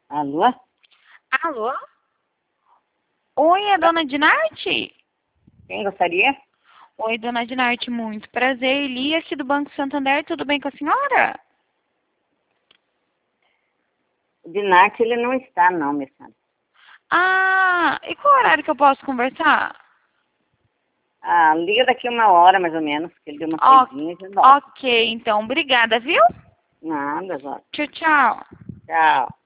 Alô? Alô? Oi, é a dona Dinarte? Quem gostaria? Oi, dona Dinarte, muito prazer. Eli aqui do Banco Santander, tudo bem com a senhora? O Dinarte, ele não está, não, minha senhora. Ah, e qual horário que eu posso conversar? Ah, liga daqui 1 hora, mais ou menos, que ele deu uma Ó, saidinha e já volta. ok, então, obrigada, viu? Nada, Jota. Tchau, tchau. Tchau.